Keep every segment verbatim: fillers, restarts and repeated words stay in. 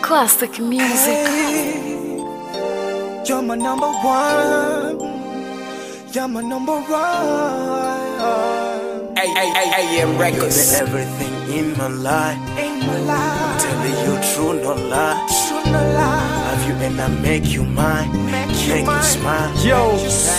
Classic music. Hey, you're my number one. You're my number one. A M Records. Everything in my life, in my life. Telling you true, no lie. True, no lie. Love you and I make you mine. Make you, make you smile. Yo,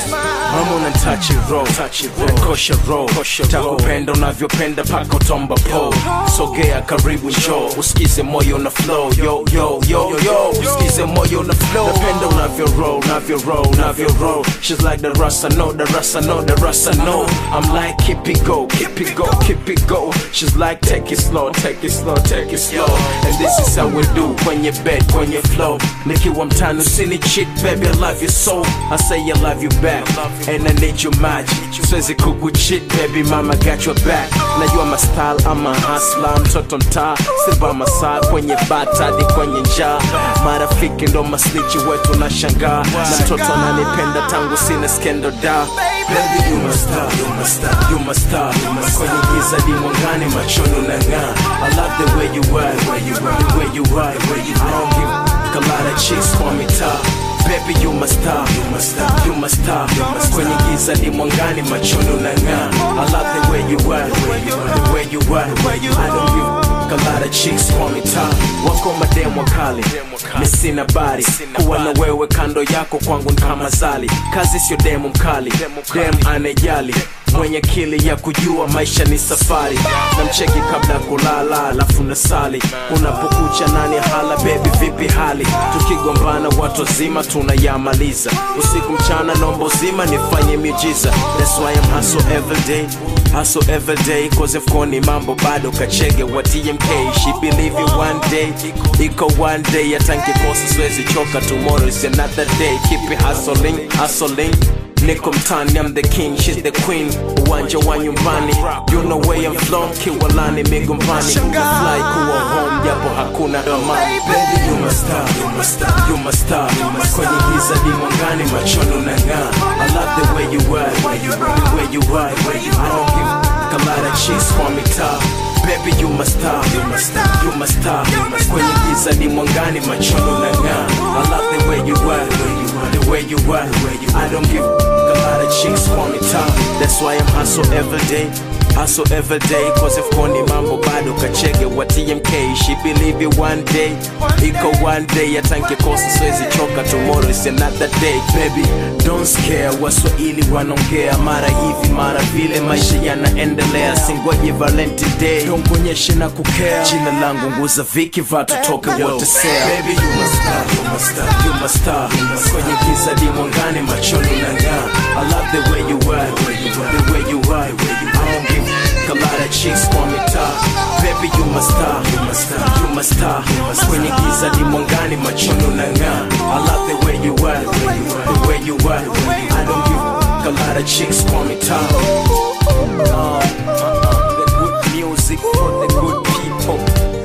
I'm on a touch it roll, touch it roll, kosha roll, takupenda unavyopenda pako tomba po. Sogea karibu njoo, usikize moyo na flow. Yo, yo, yo, yo, usikize moyo na flow. Napenda unavyo roll, unavyo roll, unavyo roll. She's like the rasa no, the rasa no, the rasa no. I'm like keep it go, keep it go, keep it go. She's like take it slow, take it slow, take it slow. And this is how we do when you bed, when you flow. Nikiwa mtano sini cheat, baby I love you so. I say I love you back, and I need your magic. Swezi kuku cheat, baby mama got your back. Now you are my style, I'm a hustler, mtoto mtaa. Still by my side, kwenye bata di kwenye njaa. Marafiki ndo maslichi wetu na shangaa. Na mtoto ananipenda tangu sina skendo da. Baby you my star, you my star, you my star. Kwenye giza di mwangani machonu na ng'aa. I love the way you ride, the way you ride, the way you ride. I don't give a lot of chicks call me top. Baby you my star, you my star, you my star. Kwenye giza di mwangani machonu na ng'aa. I love the way you ride, the way you ride, the way you ride. I don't give a lot of chicks call me top. Wako mademo kali, misina bari. Kuwa na wewe kando yako kwangu ni kama zali. Kazi sio demo mkali, dem anejali. Mwenye kili ya kujua maisha ni safari. Na mcheki kabla kulala, alafu nasali. Unapokucha nani hala, baby vipi hali. Tukigombana watu zima tunayamaliza. Usiku mchana nombo zima nifanye miujiza. That's why I'm hustle every day, hustle every day. Cause if koni mambo bado kachege wa T M K. She believe you one day, iko one day. Atanki kosa swezi choka, tomorrow is another day. Keep it hustling, hustling. Niko mtani, I'm the king, she's the queen. Uwanja wa nyumbani, you know where I'm from. Kiwalani, migombani, fly kuwa home, japo hakuna amani. Baby you my star, you my star, you my star. Kwenye giza di mwangani machono na ng'aa. I love the way you ride, the way you ride, the way you ride. I don't give a lot of chicks call me top. Baby you my star, you my star, you my star. Kwenye giza di mwangani machono na ng'aa. I love the way you ride, the way you ride. I don't give a lot of chicks call me top. That's why I'm hustle every day, hustle every day. Cause if koni mambo bado kachege wa T M K. She believe you one day, iko one day. Atanki kosa swezi choka, tomorrow is another day. Baby don't scare, waswahili wanongea. Mara hivi mara vile maisha yanaendelea. Singoje Valentine Day, don't kuonyeshe na kukea. Jina langu nguza viki vatu toke wote sea. Baby you my star, you my star, you my star. Kwenye giza di mwangani machono na ng'aa. I love the way you ride, the way you ride. I don't give a lot of chicks call me top. Baby you my star, you my star, you my star. Kwenye giza di mwangani machono na ng'aa. I love the way you ride, the way you ride. I don't give a lot of chicks call me top. Uh, uh, uh, the good music for the good people.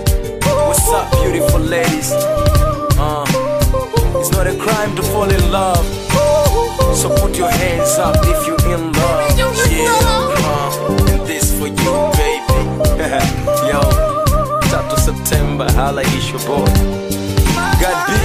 What's up beautiful ladies? Uh, it's not a crime to fall in love. So put your hands up if you in love. Yeah, uh, and this for you, baby. Yo, Tato September, holla, it's your boy. God be